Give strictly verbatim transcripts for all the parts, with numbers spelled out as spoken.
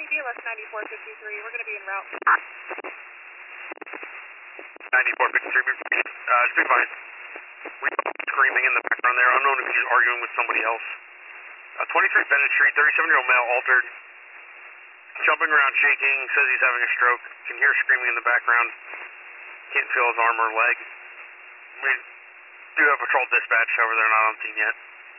County B L S ninety-four fifty-three, we're going to be en route. ninety-four fifty-three, uh, just be fine. We got screaming in the background there, unknown if he's arguing with somebody else. Uh, twenty-three Bennett Street, thirty-seven-year-old male, altered. Jumping around, shaking, says he's having a stroke. Can hear screaming in the background. Can't feel his arm or leg. We do have patrol dispatch, however they're not on scene yet.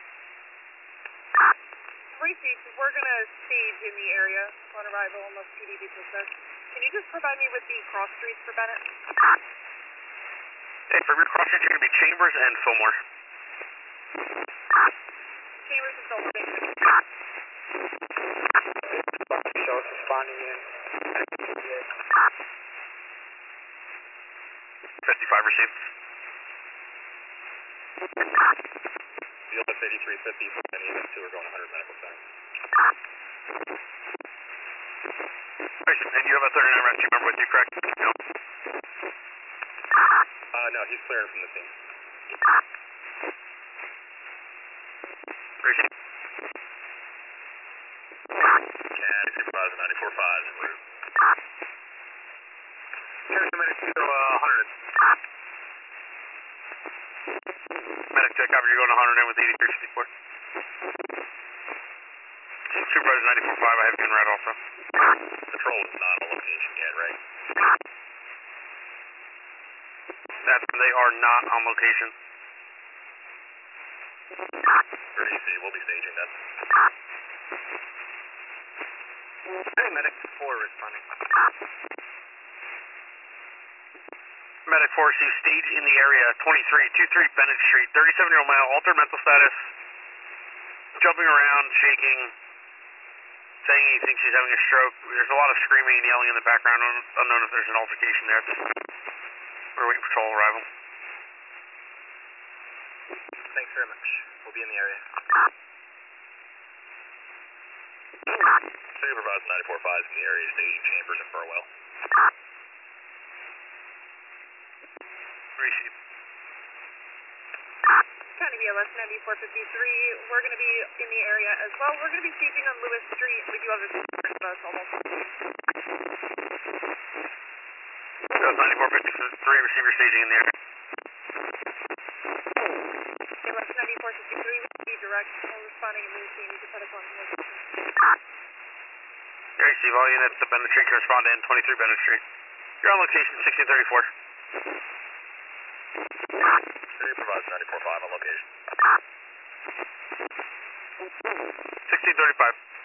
Received, we're going to stage in the area on arrival unless P D vehicles there. Can you just provide me with the cross streets for Bennett? Hey, for your cross streets, you're going to be Chambers and Fillmore. Chambers and Fillmore. Shows responding in. fifty-five received. B L S eighty-three fifty, and E M S two are going one hundred medical center. And you have a thirty-nine rescue member with you, correct? No. Uh, no, he's clearing from the scene. Receive. And supervisor ninety-four five en route. Here's the medic to uh, one hundred. Medic to cover, you're going one hundred in with eighty-three fifty-four. Supervisor ninety-four five, I have you in red also. Patrol is not on location yet, right? That's they are not on location. Where do you see? We'll be staging that. Hey, medic four responding. Medic four, see stage in the area, twenty-three twenty-three Bennett Street, thirty-seven-year-old male, altered mental status, jumping around, shaking, saying he thinks he's having a stroke. There's a lot of screaming and yelling in the background, unknown if there's an altercation there. We're waiting for patrol arrival. Thanks very much. We'll be in the area. Supervisor ninety-four five is in the area, staging Chambers and Burwell. Receive. County B L S ninety-four fifty-three, we're going to be in the area as well. We're going to be staging on Lewis Street. We do have a us almost. ninety-four fifty-three, receiver staging in the area. B L S ninety-four fifty-three, we be direct. We're responding immediately. You can put us on location. Yeah, receive all units to Bennett Street can respond to N twenty-three Bennett Street. You're on location sixteen thirty-four. Supervisor ninety-four five on location. sixteen thirty-five.